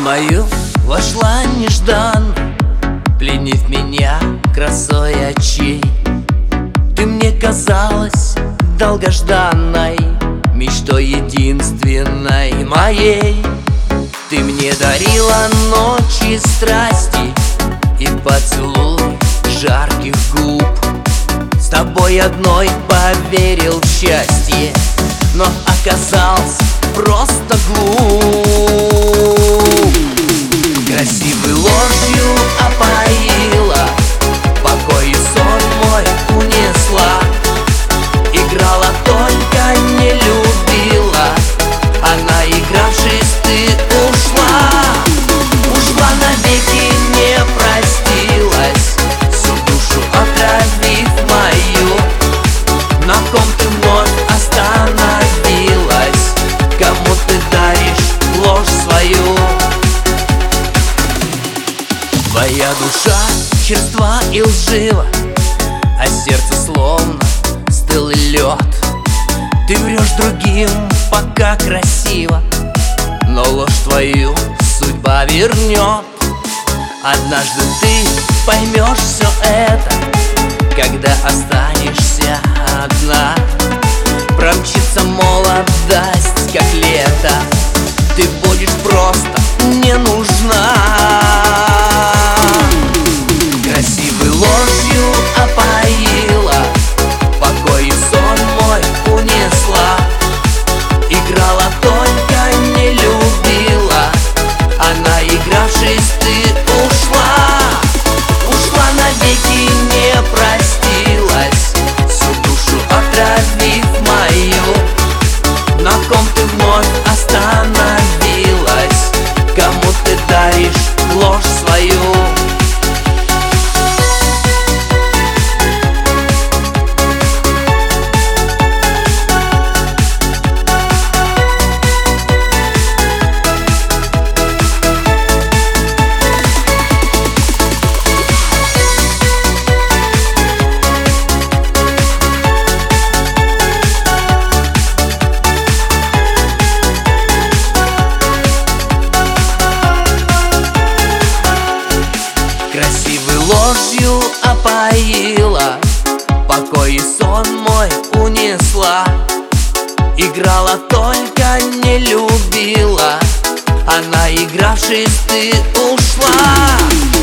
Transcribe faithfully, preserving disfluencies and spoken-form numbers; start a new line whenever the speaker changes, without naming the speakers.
мою вошла нежданно, пленив меня красой очей. Ты мне казалась долгожданной, мечтой единственной моей. Ты мне дарила ночи страсти и поцелуй жарких губ. С тобой одной поверил в счастье, но оказался просто глуп. Красивой ложью опоила, покой и сон мой унесла. Играла, только не любила, она, игравшись, ты ушла. Ушла навеки, не простилась, всю душу отравив мою. На ком ты вновь остановилась, кому ты даришь ложь свою? Твоя душа черства и лжива, а сердце словно стылый лед. Ты врешь другим, пока красиво, но ложь твою судьба вернет. Однажды ты поймешь все это, когда останешься одна. Промчится молодость, как лето, ты будешь просто не нужна. Красивой ложью опоила, покой и сон мой унесла. Играла, только не любила, она, игравшись, ты ушла. Ушла навеки, не простилась, всю душу отравив мою. На ком ты вновь остановилась, кому ты даришь ложь свою? Красивой ложью опоила, покой и сон мой унесла. Играла, только не любила, она, игравшись, ты ушла.